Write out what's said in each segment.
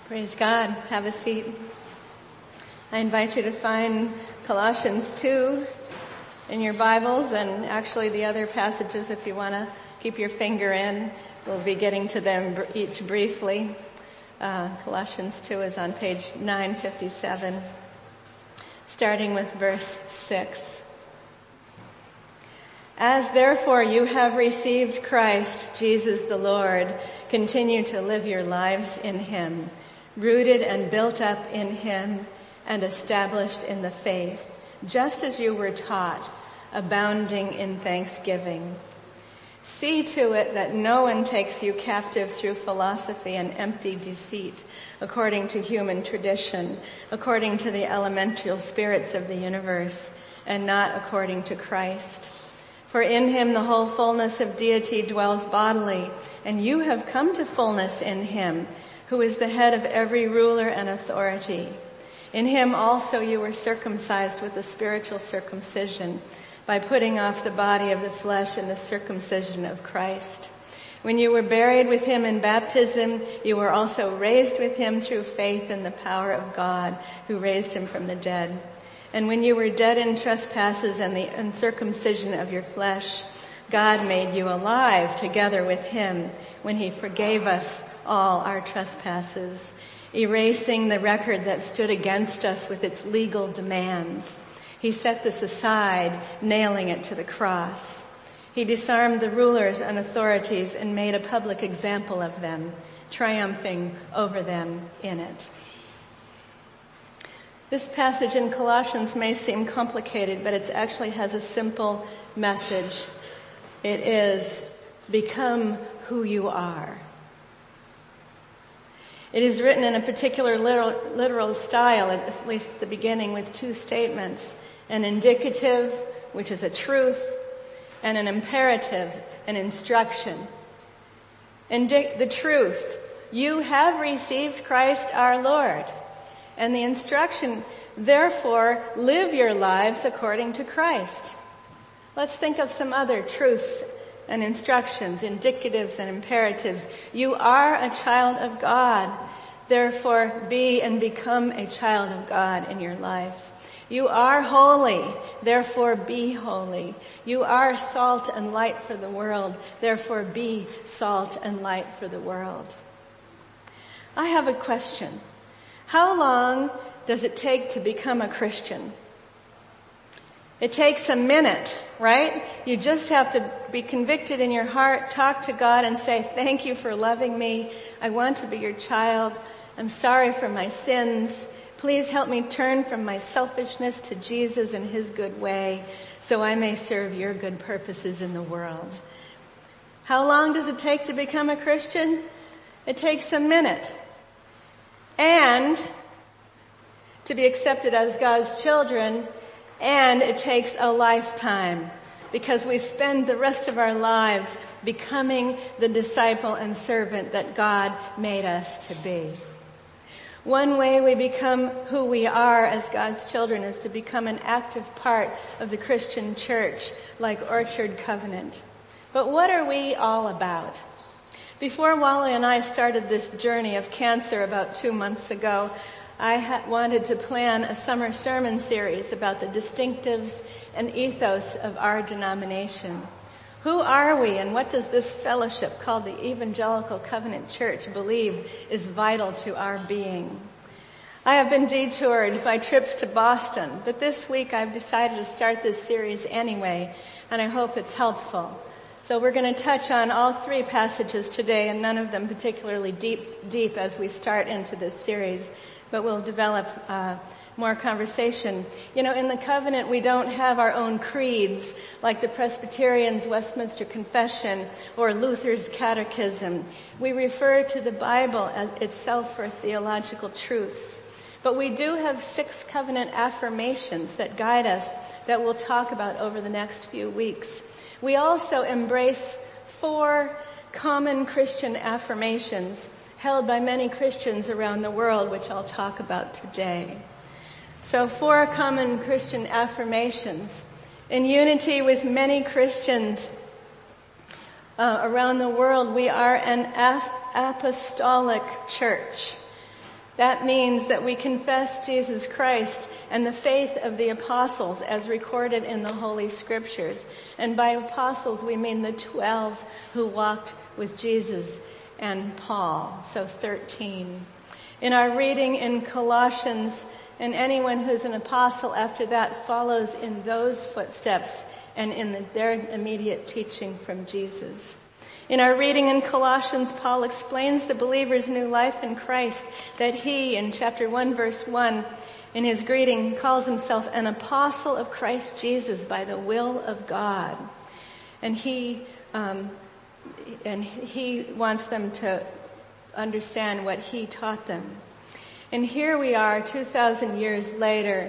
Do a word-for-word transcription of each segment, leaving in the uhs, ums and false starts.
Praise God. Have a seat. I invite you to find Colossians two in your Bibles, and actually the other passages, if you want to keep your finger in, we'll be getting to them each briefly. Uh, Colossians two is on page nine fifty-seven, starting with verse six. As therefore you have received Christ, Jesus the Lord, continue to live your lives in Him, rooted and built up in Him and established in the faith, just as you were taught, abounding in thanksgiving. See to it that no one takes you captive through philosophy and empty deceit, according to human tradition, according to the elemental spirits of the universe, and not according to Christ. For in Him the whole fullness of deity dwells bodily, and you have come to fullness in Him, who is the head of every ruler and authority. In Him also you were circumcised with a spiritual circumcision, by putting off the body of the flesh in the circumcision of Christ. When you were buried with Him in baptism, you were also raised with Him through faith in the power of God, who raised Him from the dead. And when you were dead in trespasses and the uncircumcision of your flesh, God made you alive together with Him when He forgave us all our trespasses, erasing the record that stood against us with its legal demands. He set this aside, nailing it to the cross. He disarmed the rulers and authorities and made a public example of them, triumphing over them in it. This passage in Colossians may seem complicated, but it actually has a simple message. It is, become who you are. It is written in a particular literal, literal style, at least at the beginning, with two statements. An indicative, which is a truth, and an imperative, an instruction. Indi- the truth, you have received Christ our Lord. And the instruction, therefore, live your lives according to Christ. Let's think of some other truths and instructions, indicatives and imperatives. You are a child of God. Therefore, be and become a child of God in your life. You are holy. Therefore, be holy. You are salt and light for the world. Therefore, be salt and light for the world. I have a question. How long does it take to become a Christian? It takes a minute, right? You just have to be convicted in your heart, talk to God and say, thank you for loving me. I want to be your child. I'm sorry for my sins. Please help me turn from my selfishness to Jesus and His good way so I may serve your good purposes in the world. How long does it take to become a Christian? It takes a minute. And to be accepted as God's children, and it takes a lifetime, because we spend the rest of our lives becoming the disciple and servant that God made us to be. One way we become who we are as God's children is to become an active part of the Christian church, like Orchard Covenant. But what are we all about? Before Wally and I started this journey of cancer about two months ago, I ha- wanted to plan a summer sermon series about the distinctives and ethos of our denomination. Who are we, and what does this fellowship called the Evangelical Covenant Church believe is vital to our being? I have been detoured by trips to Boston, but this week I've decided to start this series anyway, and I hope it's helpful. So we're going to touch on all three passages today, and none of them particularly deep, deep as we start into this series, but we'll develop uh more conversation. You know, in the covenant we don't have our own creeds like the Presbyterians' Westminster Confession or Luther's Catechism. We refer to the Bible as itself for theological truths. But we do have six covenant affirmations that guide us that we'll talk about over the next few weeks. We also embrace four common Christian affirmations held by many Christians around the world, which I'll talk about today. So four common Christian affirmations. In unity with many Christians uh, around the world, we are an apostolic church. That means that we confess Jesus Christ and the faith of the apostles as recorded in the Holy Scriptures. And by apostles we mean the twelve who walked with Jesus and Paul, so thirteen. In our reading in Colossians, and anyone who's an apostle after that follows in those footsteps and in the, their immediate teaching from Jesus. In our reading in Colossians, Paul explains the believer's new life in Christ, that he, in chapter one, verse one, in his greeting, calls himself an apostle of Christ Jesus by the will of God. And he, um, and he wants them to understand what he taught them. And here we are, two thousand years later,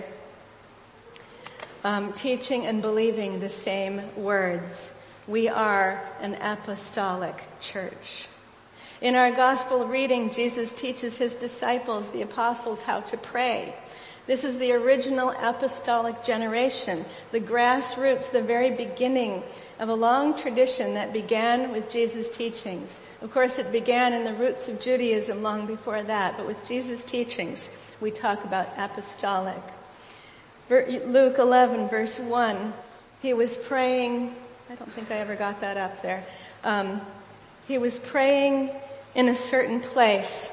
um, teaching and believing the same words. We are an apostolic church. In our gospel reading, Jesus teaches his disciples, the apostles, how to pray. This is the original apostolic generation, the grassroots, the very beginning of a long tradition that began with Jesus' teachings. Of course, it began in the roots of Judaism long before that, but with Jesus' teachings, we talk about apostolic. Luke eleven, verse one, he was praying, I don't think I ever got that up there. Um, he was praying in a certain place.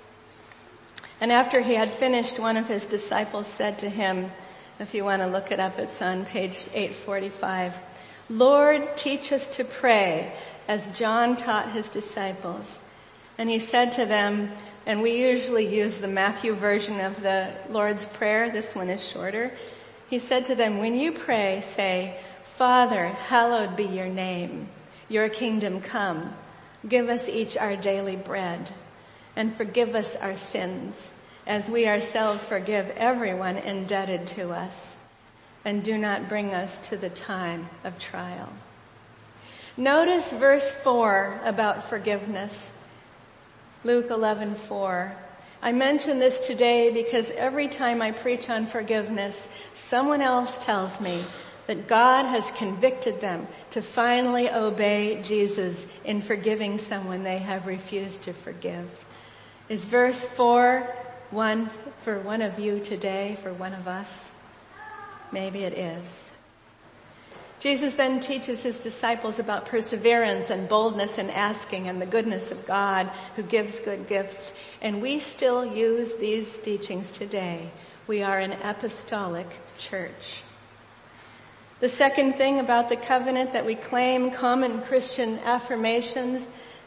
And after he had finished, one of his disciples said to him, if you want to look it up, it's on page eight forty-five, Lord, teach us to pray as John taught his disciples. And he said to them, and we usually use the Matthew version of the Lord's Prayer. This one is shorter. He said to them, when you pray, say, Father, hallowed be your name. Your kingdom come. Give us each our daily bread. And forgive us our sins, as we ourselves forgive everyone indebted to us. And do not bring us to the time of trial. Notice verse four about forgiveness. Luke eleven four. I mention this today because every time I preach on forgiveness, someone else tells me that God has convicted them to finally obey Jesus in forgiving someone they have refused to forgive. Is verse four one for one of you today, for one of us? Maybe it is. Jesus then teaches his disciples about perseverance and boldness in asking and the goodness of God who gives good gifts. And we still use these teachings today. We are an apostolic church. The second thing about the covenant that we claim, common Christian affirmations,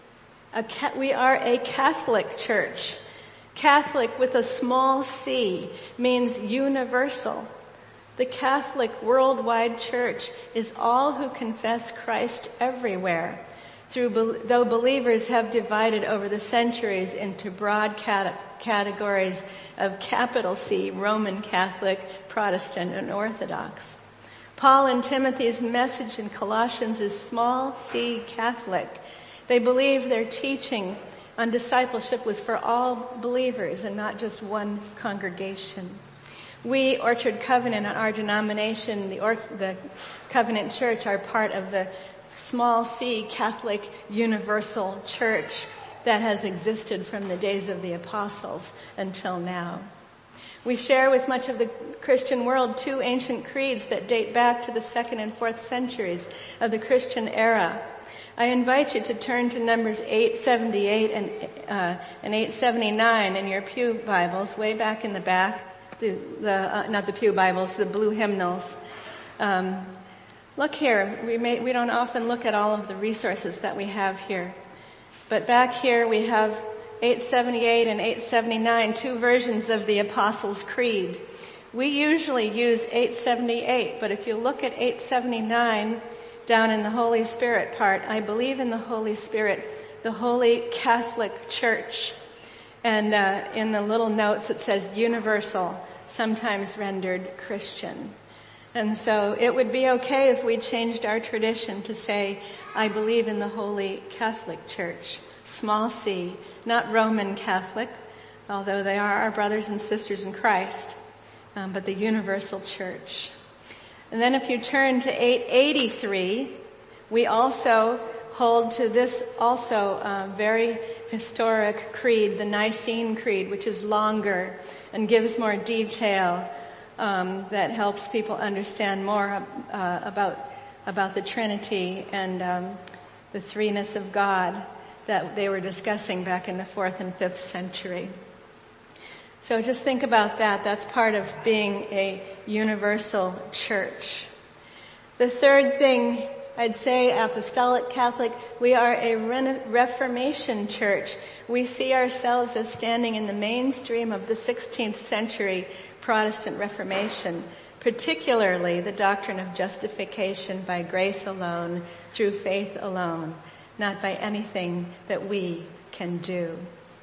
a ca- we are a Catholic church. Catholic with a small c means universal. The Catholic worldwide church is all who confess Christ everywhere. Through, though believers have divided over the centuries into broad cat- categories of capital C, Roman Catholic, Protestant, and Orthodox. Paul and Timothy's message in Colossians is small c Catholic. They believe their teaching on discipleship was for all believers and not just one congregation. We, Orchard Covenant, our denomination, the, or- the Covenant Church, are part of the small c Catholic universal church that has existed from the days of the apostles until now. We share with much of the Christian world two ancient creeds that date back to the second and fourth centuries of the Christian era. I invite you to turn to Numbers eight seventy-eight and, uh, and eight seventy-nine in your pew Bibles, way back in the back. The, the uh, not the pew Bibles, the blue hymnals. Um, look here. We may, we don't often look at all of the resources that we have here, but back here we have eight seventy-eight and eight seventy-nine, two versions of the Apostles' Creed. We usually use eight seventy-eight, but if you look at eight seventy-nine down in the Holy Spirit part, I believe in the Holy Spirit, the Holy Catholic Church. And uh, in the little notes it says universal, sometimes rendered Christian. And so it would be okay if we changed our tradition to say, I believe in the Holy Catholic Church, small c, not Roman Catholic, although they are our brothers and sisters in Christ, um, but the universal church. And then if you turn to eight eighty-three, we also hold to this also uh, very historic creed, the Nicene Creed, which is longer and gives more detail um, that helps people understand more uh, about about the Trinity and um, the threeness of God that they were discussing back in the fourth and fifth century. So just think about that. That's part of being a universal church. The third thing I'd say, Apostolic Catholic, we are a Reformation church. We see ourselves as standing in the mainstream of the sixteenth century Protestant Reformation, particularly the doctrine of justification by grace alone, through faith alone, not by anything that we can do.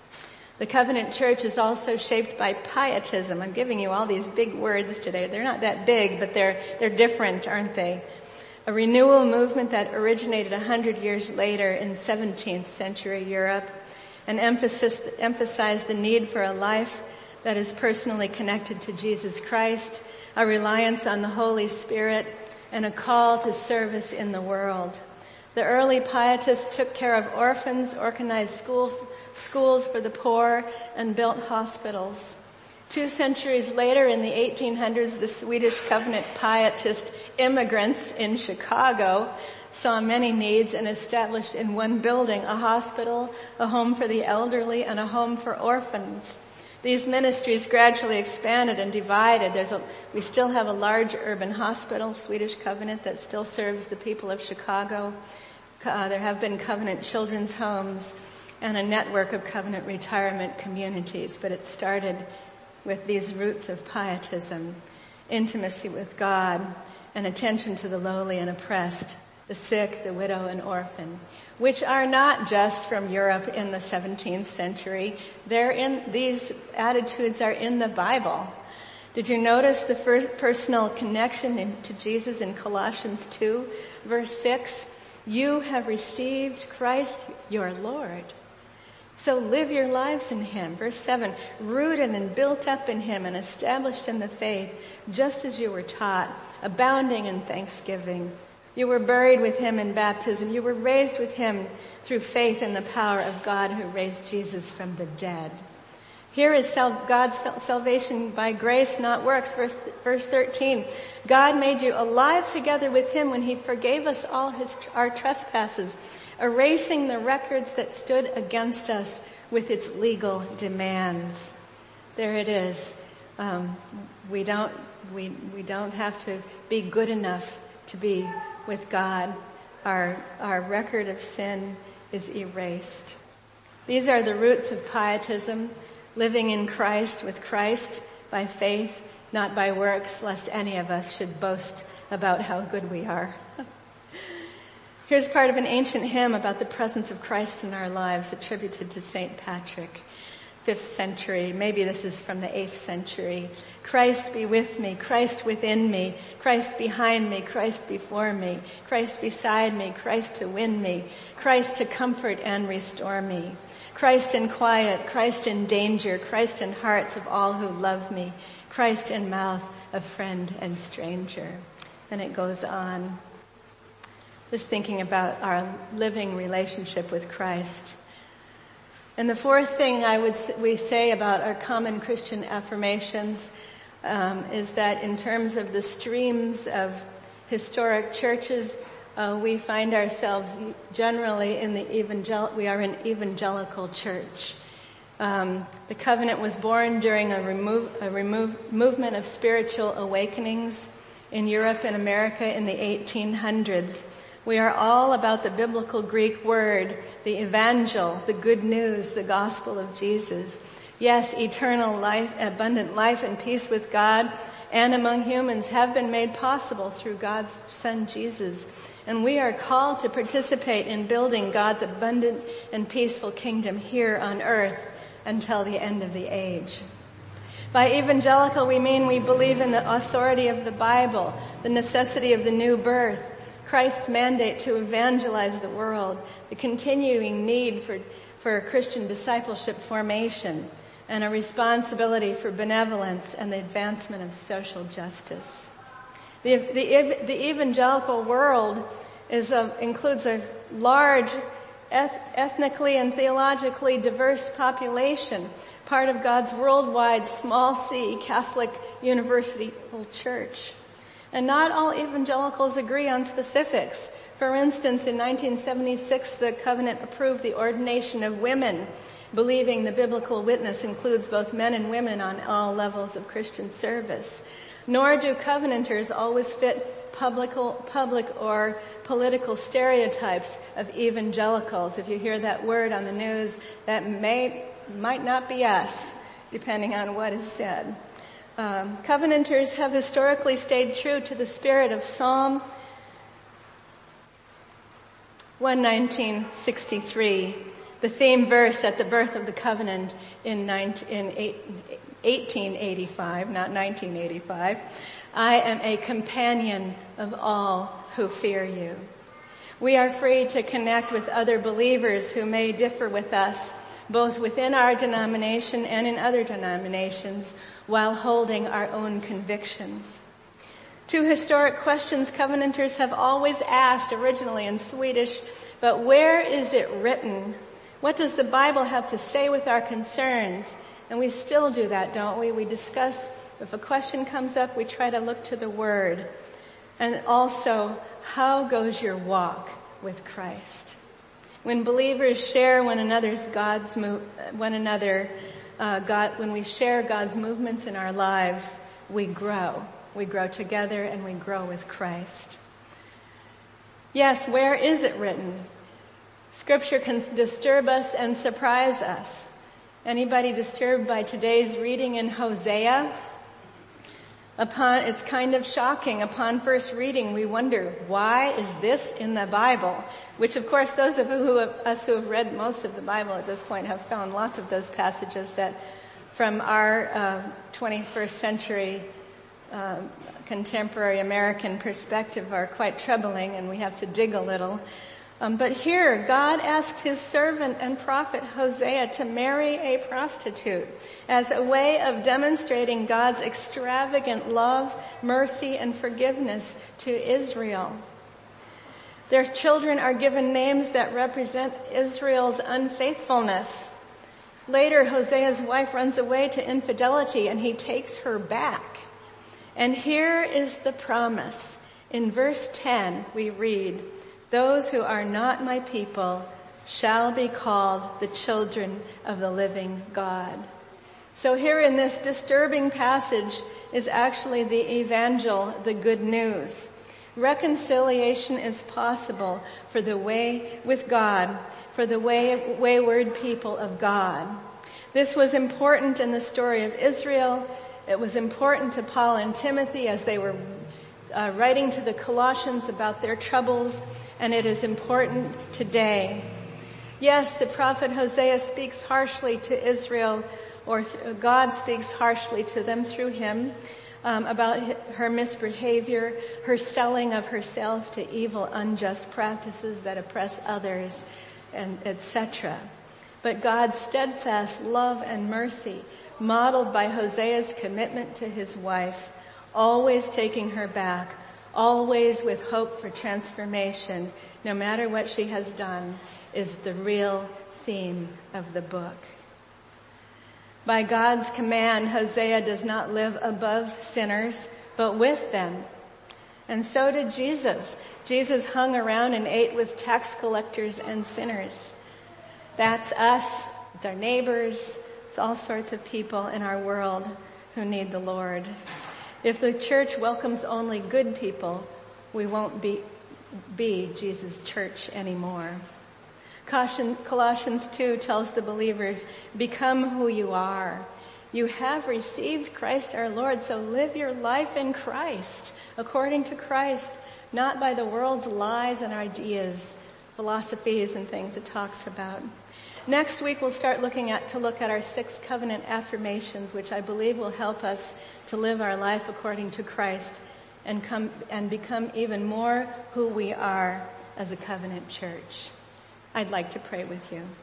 The Covenant Church is also shaped by pietism. I'm giving you all these big words today. They're not that big, but they're they're different, aren't they? A renewal movement that originated a hundred years later in seventeenth century Europe, and emphasis, emphasized the need for a life that is personally connected to Jesus Christ, a reliance on the Holy Spirit, and a call to service in the world. The early pietists took care of orphans, organized school, schools for the poor, and built hospitals. Two centuries later, in the eighteen hundreds, the Swedish Covenant Pietist immigrants in Chicago saw many needs and established in one building a hospital, a home for the elderly, and a home for orphans. These ministries gradually expanded and divided. There's a, we still have a large urban hospital, Swedish Covenant, that still serves the people of Chicago. Uh, there have been Covenant children's homes and a network of Covenant retirement communities, but it started with these roots of pietism, intimacy with God, and attention to the lowly and oppressed, the sick, the widow, and orphan, which are not just from Europe in the seventeenth century. They're in, these attitudes are in the Bible. Did you notice the first personal connection in, to Jesus in Colossians two, verse six? You have received Christ your Lord. So live your lives in Him. Verse seven, rooted and built up in Him and established in the faith, just as you were taught, abounding in thanksgiving. You were buried with Him in baptism. You were raised with Him through faith in the power of God who raised Jesus from the dead. Here is God's salvation by grace, not works. Verse, verse thirteen, God made you alive together with Him when He forgave us all his, our trespasses, erasing the records that stood against us with its legal demands. There it is. Um, we don't, we, we don't have to be good enough to be with God. Our, our record of sin is erased. These are the roots of pietism, living in Christ with Christ by faith, not by works, lest any of us should boast about how good we are. Here's part of an ancient hymn about the presence of Christ in our lives, attributed to Saint Patrick, fifth century. Maybe this is from the eighth century. Christ be with me, Christ within me, Christ behind me, Christ before me, Christ beside me, Christ to win me, Christ to comfort and restore me. Christ in quiet, Christ in danger, Christ in hearts of all who love me, Christ in mouth of friend and stranger. And it goes on. Just thinking about our living relationship with Christ. And the fourth thing I would we say about our common Christian affirmations um, is that in terms of the streams of historic churches, uh, we find ourselves generally in the evangel. We are an evangelical church. Um, the Covenant was born during a, remove, a remove, movement of spiritual awakenings in Europe and America in the eighteen hundreds. We are all about the biblical Greek word, the evangel, the good news, the gospel of Jesus. Yes, eternal life, abundant life and peace with God and among humans have been made possible through God's Son Jesus. And we are called to participate in building God's abundant and peaceful kingdom here on earth until the end of the age. By evangelical, we mean we believe in the authority of the Bible, the necessity of the new birth, Christ's mandate to evangelize the world, the continuing need for, for Christian discipleship formation, and a responsibility for benevolence and the advancement of social justice. The, the, the evangelical world is a, includes a large eth- ethnically and theologically diverse population, part of God's worldwide small c Catholic universal church. And not all evangelicals agree on specifics. For instance, in nineteen seventy-six, the covenant approved the ordination of women, believing the biblical witness includes both men and women on all levels of Christian service. Nor do covenanters always fit public, public or political stereotypes of evangelicals. If you hear that word on the news, that may, might not be us, depending on what is said. Um, covenanters have historically stayed true to the spirit of Psalm one nineteen sixty-three, the theme verse at the birth of the covenant in, eighteen eighty-five, not nineteen eighty-five. I am a companion of all who fear you. We are free to connect with other believers who may differ with us, both within our denomination and in other denominations, while holding our own convictions. Two historic questions Covenanters have always asked, originally in Swedish, but where is it written? What does the Bible have to say with our concerns? And we still do that, don't we? We discuss, if a question comes up, we try to look to the Word. And also, how goes your walk with Christ? When believers share one another's God's move, one another, uh, God, when we share God's movements in our lives, we grow. We grow together and we grow with Christ. Yes, where is it written? Scripture can disturb us and surprise us. Anybody disturbed by today's reading in Hosea? Upon, it's kind of shocking. Upon first reading, we wonder, why is this in the Bible? Which, of course, those of who have, us who have read most of the Bible at this point have found lots of those passages that, from our uh, twenty-first century uh, contemporary American perspective, are quite troubling, and we have to dig a little. Um, but here, God asks his servant and prophet Hosea to marry a prostitute as a way of demonstrating God's extravagant love, mercy, and forgiveness to Israel. Their children are given names that represent Israel's unfaithfulness. Later, Hosea's wife runs away to infidelity, and he takes her back. And here is the promise. In verse ten, we read, "Those who are not my people shall be called the children of the living God." So here in this disturbing passage is actually the evangel, the good news. Reconciliation is possible for the way with God, for the way, wayward people of God. This was important in the story of Israel. It was important to Paul and Timothy as they were uh, writing to the Colossians about their troubles. And it is important today. Yes, the prophet Hosea speaks harshly to Israel, or th- God speaks harshly to them through him, um, about her misbehavior, her selling of herself to evil, unjust practices that oppress others, and et cetera. But God's steadfast love and mercy, modeled by Hosea's commitment to his wife, always taking her back, always with hope for transformation, no matter what she has done, is the real theme of the book. By God's command, Hosea does not live above sinners, but with them. And so did Jesus. Jesus hung around and ate with tax collectors and sinners. That's us. It's our neighbors. It's all sorts of people in our world who need the Lord. If the church welcomes only good people, we won't be, be Jesus' church anymore. Colossians two tells the believers, become who you are. You have received Christ our Lord, so live your life in Christ, according to Christ, not by the world's lies and ideas, philosophies and things it talks about. Next week we'll start looking at, to look at our six covenant affirmations, which I believe will help us to live our life according to Christ and come, and become even more who we are as a covenant church. I'd like to pray with you.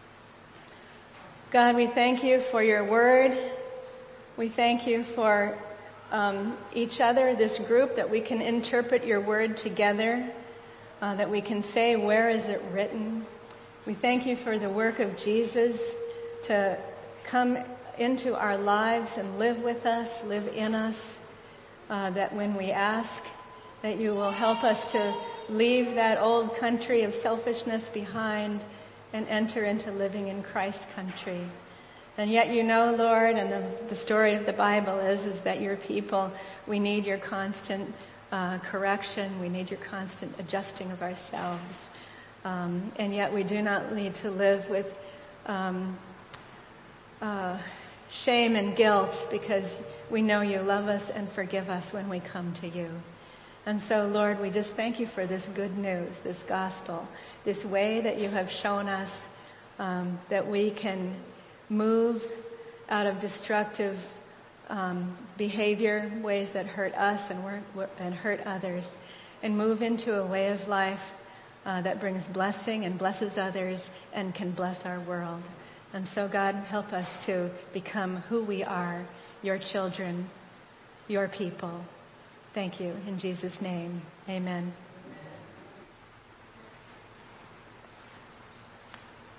God, we thank you for your word. We thank you for um, each other, this group, that we can interpret your word together, uh, that we can say, where is it written? We thank you for the work of Jesus to come into our lives and live with us, live in us, uh, that when we ask, that you will help us to leave that old country of selfishness behind and enter into living in Christ's country. And yet you know, Lord, and the, the story of the Bible is, is that your people, we need your constant uh, correction. We need your constant adjusting of ourselves. Um, and yet we do not need to live with um, uh, shame and guilt, because we know you love us and forgive us when we come to you. And so, Lord, we just thank you for this good news, this gospel, this way that you have shown us um, that we can move out of destructive um, behavior, ways that hurt us and, we're, and hurt others, and move into a way of life uh, that brings blessing and blesses others and can bless our world. And so, God, help us to become who we are, your children, your people. Thank you. In Jesus' name, amen.